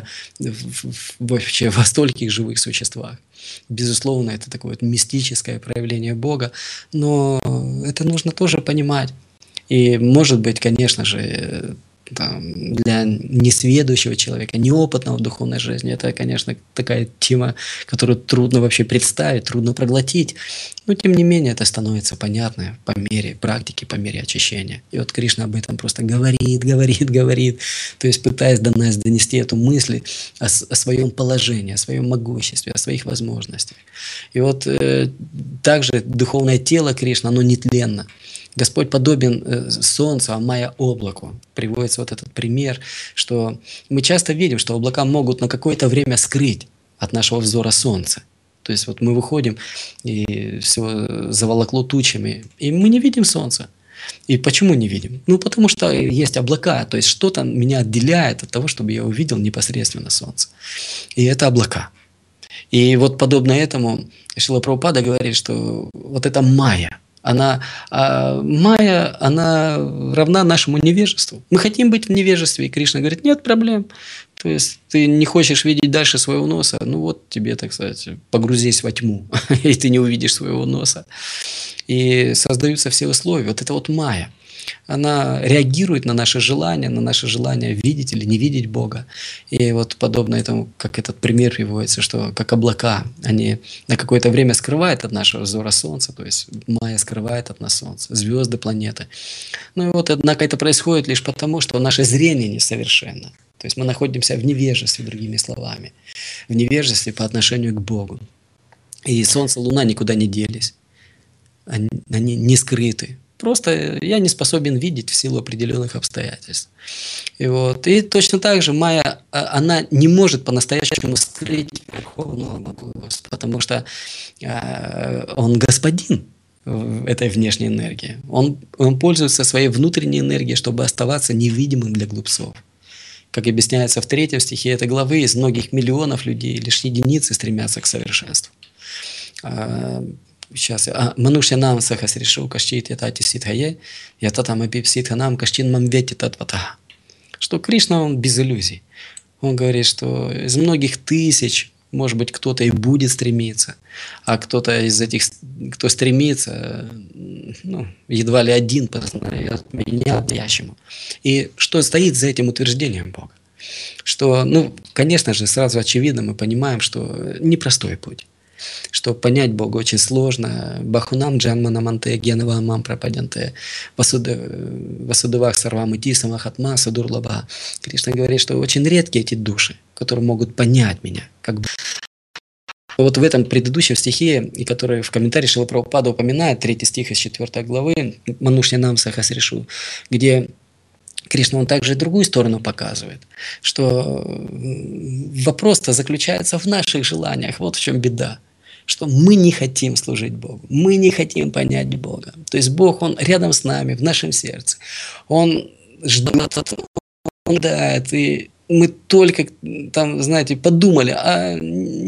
вообще во стольких живых существах. Безусловно, это такое мистическое проявление Бога, но это нужно тоже понимать. И может быть, конечно же, для несведущего человека, неопытного в духовной жизни, это, конечно, такая тема, которую трудно вообще представить, трудно проглотить. Но, тем не менее, это становится понятно по мере практики, по мере очищения. И вот Кришна об этом просто говорит, то есть пытаясь до нас донести эту мысль о своем положении, о своем могуществе, о своих возможностях. И вот также духовное тело Кришны, оно нетленно. Господь подобен солнцу, а майя облаку. Приводится вот этот пример, что мы часто видим, что облака могут на какое-то время скрыть от нашего взора солнце. То есть вот мы выходим, и все заволокло тучами, и мы не видим солнца. И почему не видим? Потому что есть облака, то есть что-то меня отделяет от того, чтобы я увидел непосредственно солнце. И это облака. И вот подобно этому Шрила Прабхупада говорит, что вот это майя, она равна нашему невежеству. Мы хотим быть в невежестве, и Кришна говорит, нет проблем. То есть ты не хочешь видеть дальше своего носа, тебе, так сказать, погрузись во тьму, и ты не увидишь своего носа. И создаются все условия. Вот это вот майя. Она реагирует на наши желания видеть или не видеть Бога. И вот подобно этому, как этот пример приводится, что как облака, они на какое-то время скрывают от нашего взора Солнце, то есть Майя скрывает от нас Солнце, звезды, планеты. Ну и вот, однако, это происходит лишь потому, что наше зрение несовершенно. То есть мы находимся в невежестве, другими словами, в невежестве по отношению к Богу. И Солнце, Луна никуда не делись, они не скрыты. Просто я не способен видеть в силу определенных обстоятельств. И точно так же Майя, она не может по-настоящему скрыть Верховного Бога, потому что он господин этой внешней энергии. Он пользуется своей внутренней энергией, чтобы оставаться невидимым для глупцов. Как объясняется в 3 стихе этой главы, из многих миллионов людей лишь единицы стремятся к совершенству. Сейчас. Манушья нам сахас решил кащит ятати ситхае, ятатам апип ситханам кащин мамвети татватага. Что Кришна, он без иллюзий. Он говорит, что из многих тысяч, может быть, кто-то и будет стремиться, а кто-то из этих, кто стремится, едва ли один познает меня настоящему. И что стоит за этим утверждением Бога? Что, конечно же, сразу очевидно, мы понимаем, что непростой путь. Что понять Бога очень сложно. Бахунам джанманаманте генавамам пропаденте васудевах сарвам ити самахатма садурлаба. Кришна говорит, что очень редкие эти души, которые могут понять меня. Вот в этом предыдущем стихе, и который в комментарии Шрила Прабхупада упоминает, 3 стих из 4 главы, Манушья нам сахас решу, где Кришна, он также и другую сторону показывает, что вопрос-то заключается в наших желаниях. Вот в чем беда. Что мы не хотим служить Богу, мы не хотим понять Бога. То есть Бог, Он рядом с нами, в нашем сердце. Он ждет, Он дает, и мы только там, знаете, подумали, а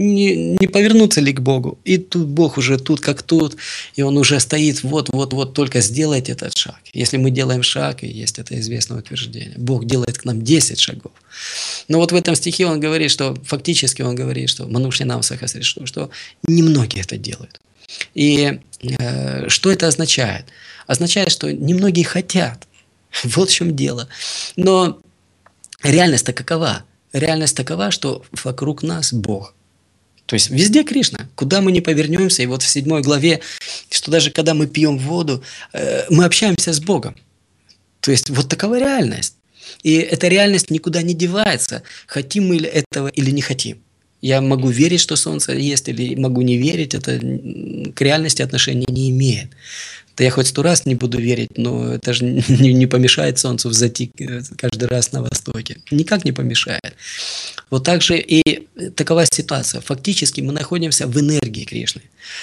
не повернуться ли к Богу. И тут Бог уже тут как тут, и Он уже стоит, вот, только сделайте этот шаг. Если мы делаем шаг, и есть это известное утверждение, Бог делает к нам 10 шагов. Но вот в этом стихе он говорит, что фактически он говорит, что Манушья нам сахас решу, что немногие это делают. И что это означает? Означает, что немногие хотят. Вот в чем дело. Но реальность-то какова? Реальность такова, что вокруг нас Бог. То есть везде Кришна. Куда мы ни повернемся, и вот в 7 главе, что даже когда мы пьем воду, мы общаемся с Богом. То есть вот такова реальность. И эта реальность никуда не девается, хотим мы этого или не хотим. Я могу верить, что Солнце есть, или могу не верить, это к реальности отношения не имеет. Да я хоть 100 раз не буду верить, но это же не помешает Солнцу взойти каждый раз на востоке. Никак не помешает. Вот так же и такова ситуация. Фактически мы находимся в энергии Кришны.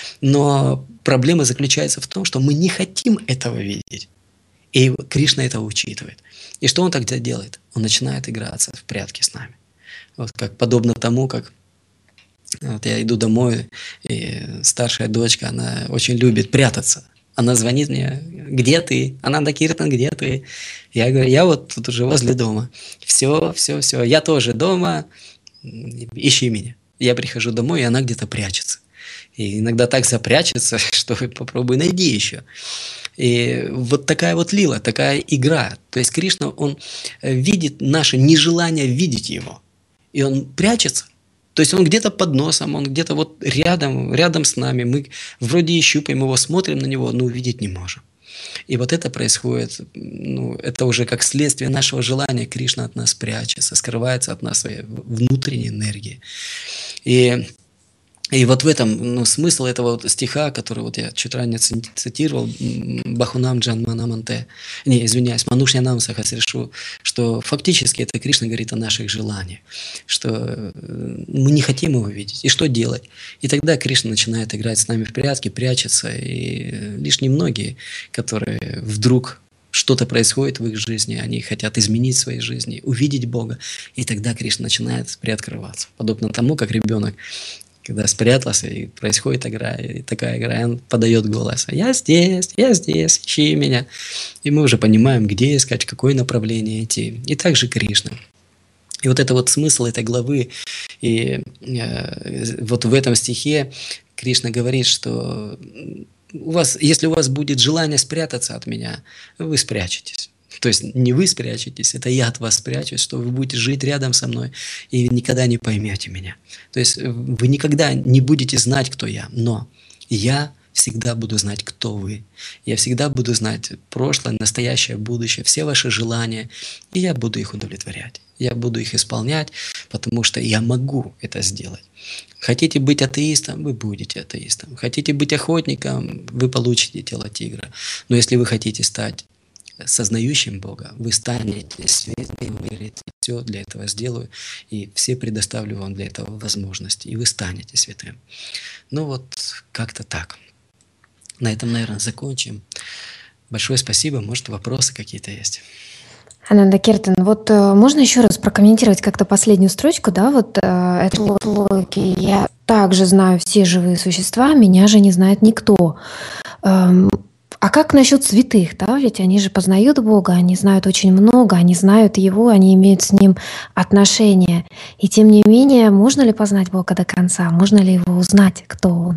Но проблема заключается в том, что мы не хотим этого видеть. И Кришна это учитывает. И что он тогда делает? Он начинает играться в прятки с нами. Вот как подобно тому, как вот я иду домой, и старшая дочка, она очень любит прятаться. Она звонит мне: где ты? Ананда Киртан, где ты? Я говорю: я вот тут уже возле дома. Все, я тоже дома, ищи меня. Я прихожу домой, и она где-то прячется. И иногда так запрячется, что попробуй найди еще. И вот такая вот лила, такая игра. То есть Кришна, он видит наше нежелание видеть его. И он прячется. То есть он где-то под носом, он где-то вот рядом с нами. Мы вроде и щупаем его, смотрим на него, но увидеть не можем. И вот это происходит, это уже как следствие нашего желания. Кришна от нас прячется, скрывается от нас своей внутренней энергии. И вот в этом смысл этого вот стиха, который вот я чуть ранее цитировал, Бахунам Джанманаманте, Манушья нам сахас решу, что фактически это Кришна говорит о наших желаниях, что мы не хотим его видеть, и что делать? И тогда Кришна начинает играть с нами в прятки, прячется, и лишь немногие, которые вдруг что-то происходит в их жизни, они хотят изменить свои жизни, увидеть Бога, и тогда Кришна начинает приоткрываться, подобно тому, как ребенок, когда спрятался, и происходит игра, и такая игра, и он подает голос: я здесь, ищи меня. И мы уже понимаем, где искать, в какое направление идти. И также Кришна. И вот это вот смысл этой главы. И вот в этом стихе Кришна говорит, что если у вас будет желание спрятаться от меня, вы спрячетесь. То есть не вы спрячетесь, это я от вас спрячусь, что вы будете жить рядом со мной и никогда не поймете меня. То есть вы никогда не будете знать, кто я, но я всегда буду знать, кто вы. Я всегда буду знать прошлое, настоящее, будущее, все ваши желания, и я буду их удовлетворять. Я буду их исполнять, потому что я могу это сделать. Хотите быть атеистом, вы будете атеистом. Хотите быть охотником, вы получите тело тигра. Но если вы хотите стать сознающим Бога, вы станете святым, вы говорите, все для этого сделаю, и все предоставлю вам для этого возможности, и вы станете святым. Ну вот, как-то так. На этом, наверное, закончим. Большое спасибо. Может, вопросы какие-то есть? Ананда Киртан, вот можно еще раз прокомментировать как-то последнюю строчку, да, вот это логики. Я также знаю все живые существа, меня же не знает никто. А как насчет святых, да? Ведь они же познают Бога, они знают очень много, они знают Его, они имеют с Ним отношения. И тем не менее, можно ли познать Бога до конца? Можно ли Его узнать, кто Он?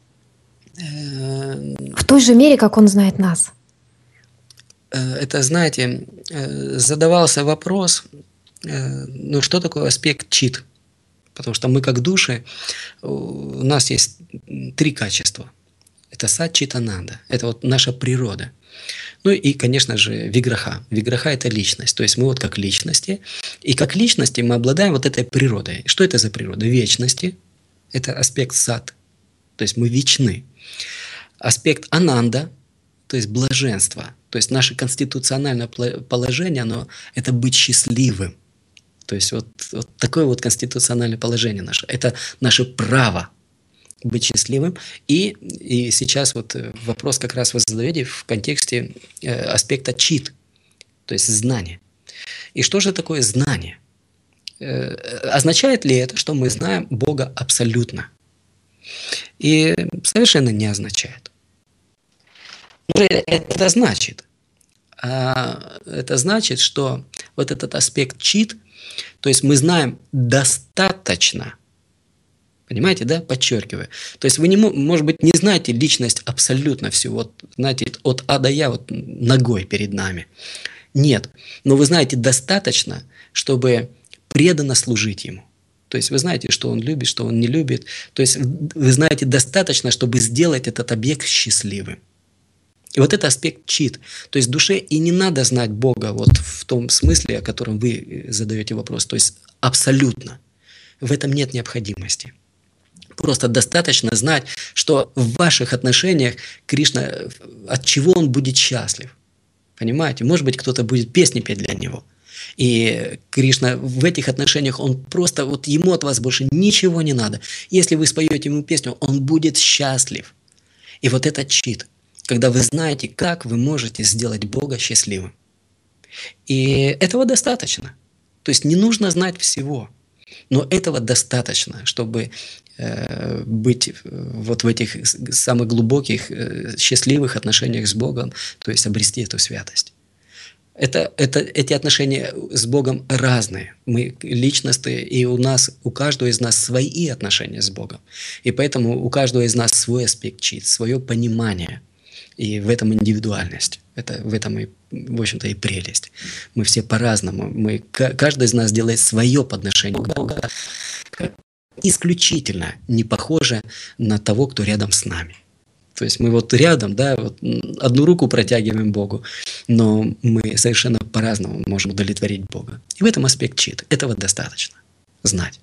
В той же мере, как Он знает нас. Это, знаете, задавался вопрос, ну что такое аспект чит? Потому что мы как души, у нас есть 3 качества. Это сат, чит, ананда. Это вот наша природа. Ну и, конечно же, виграха. Виграха – это личность. То есть мы вот как личности. И как личности мы обладаем вот этой природой. Что это за природа? Вечности. Это аспект сат. То есть мы вечны. Аспект ананда, то есть блаженство. То есть наше конституциональное положение, это быть счастливым. То есть вот такое вот конституциональное положение наше. Это наше право быть счастливым. И сейчас вот вопрос как раз вы задаете в контексте аспекта чит, то есть знание. И что же такое знание? Означает ли это, что мы знаем Бога абсолютно? И совершенно не означает. Это значит? Это значит, что вот этот аспект чит, то есть мы знаем достаточно. Понимаете, да? Подчеркиваю. То есть вы, может быть, не знаете личность абсолютно всю. Вот, знаете, от А до Я вот ногой перед нами. Нет. Но вы знаете достаточно, чтобы преданно служить Ему. То есть вы знаете, что Он любит, что Он не любит. То есть вы знаете достаточно, чтобы сделать этот объект счастливым. И вот это аспект чит. То есть душе и не надо знать Бога вот в том смысле, о котором вы задаете вопрос. То есть абсолютно. В этом нет необходимости. Просто достаточно знать, что в ваших отношениях Кришна, от чего Он будет счастлив. Понимаете? Может быть, кто-то будет песни петь для Него. И Кришна в этих отношениях, Он просто, вот Ему от вас больше ничего не надо. Если вы споете Ему песню, Он будет счастлив. И вот это чит. Когда вы знаете, как вы можете сделать Бога счастливым. И этого достаточно. То есть не нужно знать всего. Но этого достаточно, чтобы быть вот в этих самых глубоких, счастливых отношениях с Богом, то есть обрести эту святость. Эти отношения с Богом разные. Мы личности, и у каждого из нас свои отношения с Богом. И поэтому у каждого из нас свой аспект чит, свое понимание. И в этом индивидуальность. В этом, в общем-то, и прелесть. Мы все по-разному. Каждый из нас делает свое подношение к Богу, исключительно не похоже на того, кто рядом с нами. То есть мы вот рядом, да, вот одну руку протягиваем Богу, но мы совершенно по-разному можем удовлетворить Бога. И в этом аспект чит. Этого достаточно. Знать.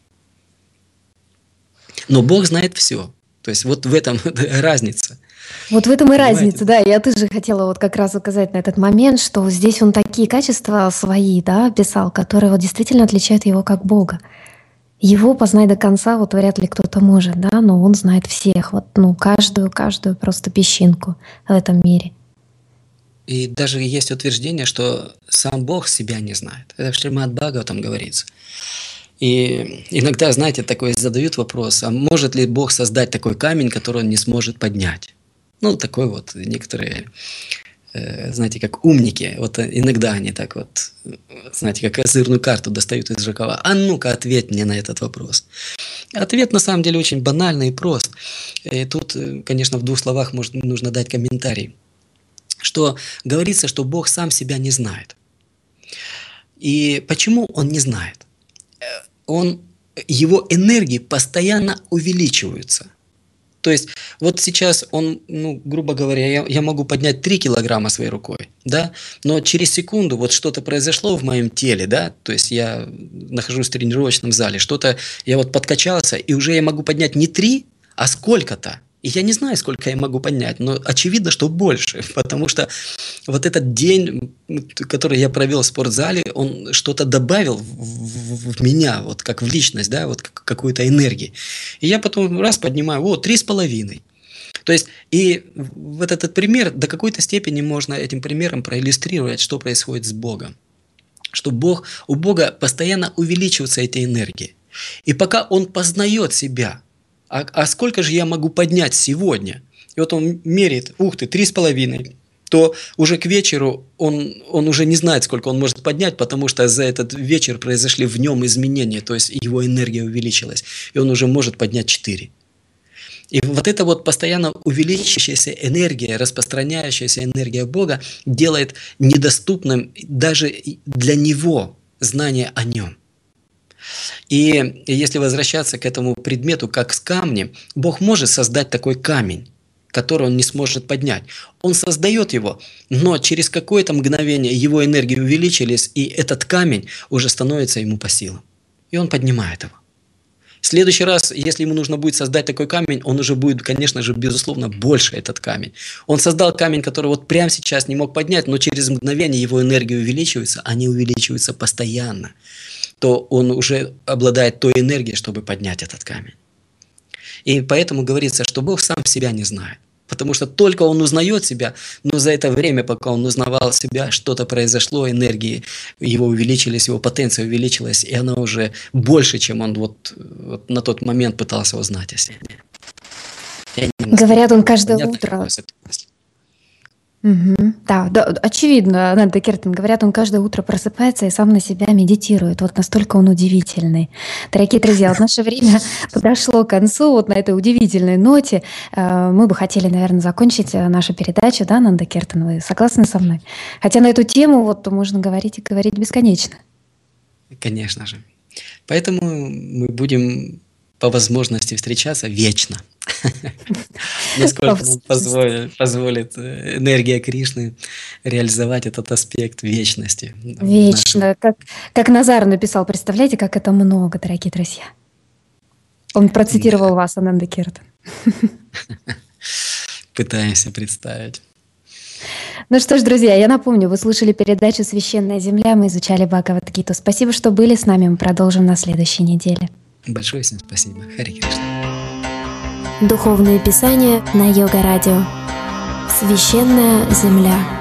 Но Бог знает все. То есть вот в этом разница. Вот в этом и разница, да. Я тоже хотела вот как раз указать на этот момент, что здесь Он такие качества свои, да, описал, которые вот действительно отличают Его как Бога. Его познать до конца вот вряд ли кто-то может, да, но Он знает всех, вот, ну, каждую просто песчинку в этом мире. И даже есть утверждение, что сам Бог себя не знает. Это в Шримад Бхагаватам говорится. И иногда, знаете, такой задают вопрос, а может ли Бог создать такой камень, который Он не сможет поднять? Ну, такой вот некоторые знаете, как умники, вот иногда они так вот, знаете, как козырную карту достают из рукава. А ну-ка, ответь мне на этот вопрос. Ответ на самом деле очень банальный и прост. И тут, конечно, в 2 словах нужно дать комментарий. Что говорится, что Бог сам себя не знает. И почему Он не знает? Его энергии постоянно увеличиваются. То есть вот сейчас он, грубо говоря, я могу поднять 3 килограмма своей рукой, да, но через секунду вот что-то произошло в моем теле, да, то есть я нахожусь в тренировочном зале, что-то, я вот подкачался, и уже я могу поднять не 3, а сколько-то. И я не знаю, сколько я могу поднять, но очевидно, что больше, потому что вот этот день, который я провел в спортзале, он что-то добавил в меня, вот как в личность, да, вот какую-то энергию. И я потом раз поднимаю, 3,5. То есть, и вот этот пример, до какой-то степени можно этим примером проиллюстрировать, что происходит с Богом. Что у Бога постоянно увеличиваются эти энергии. И пока Он познает себя, а сколько же я могу поднять сегодня? И вот он меряет, 3,5, то уже к вечеру он уже не знает, сколько он может поднять, потому что за этот вечер произошли в нем изменения, то есть его энергия увеличилась, и он уже может поднять 4. И вот эта вот постоянно увеличивающаяся энергия, распространяющаяся энергия Бога делает недоступным даже для него знание о нем. И если возвращаться к этому предмету, как с камнем, Бог может создать такой камень, который Он не сможет поднять. Он создает его, но через какое-то мгновение его энергии увеличились, и этот камень уже становится ему по силам. И Он поднимает его. В следующий раз, если ему нужно будет создать такой камень, он уже будет, конечно же, безусловно, больше этот камень. Он создал камень, который вот прямо сейчас не мог поднять, но через мгновение его энергия увеличивается, они увеличиваются постоянно. То он уже обладает той энергией, чтобы поднять этот камень. И поэтому говорится, что Бог сам себя не знает. Потому что только Он узнает себя, но за это время, пока Он узнавал себя, что-то произошло, энергии его увеличились, его потенция увеличилась, и она уже больше, чем он вот на тот момент пытался узнать о себе. Говорят, он каждое утро... Да, очевидно, Ананта Киртан, говорят, он каждое утро просыпается и сам на себя медитирует. Вот настолько он удивительный. Дорогие друзья, вот наше время подошло к концу. Вот на этой удивительной ноте мы бы хотели, наверное, закончить нашу передачу, да, Ананта Киртан, вы согласны со мной? Хотя на эту тему вот можно говорить и говорить бесконечно. Конечно же. Поэтому мы будем по возможности встречаться вечно. Насколько нам позволит энергия Кришны реализовать этот аспект вечности. Вечно. Как Назар написал, представляете, как это много, дорогие друзья. Он процитировал вас, Ананда Киртан. Пытаемся представить. Ну что ж, друзья, я напомню, вы слушали передачу «Священная земля», мы изучали Бхагавад-гиту. Спасибо, что были с нами, мы продолжим на следующей неделе. Большое всем спасибо. Харе Кришна. Духовные писания на Йога Радио. Священная земля.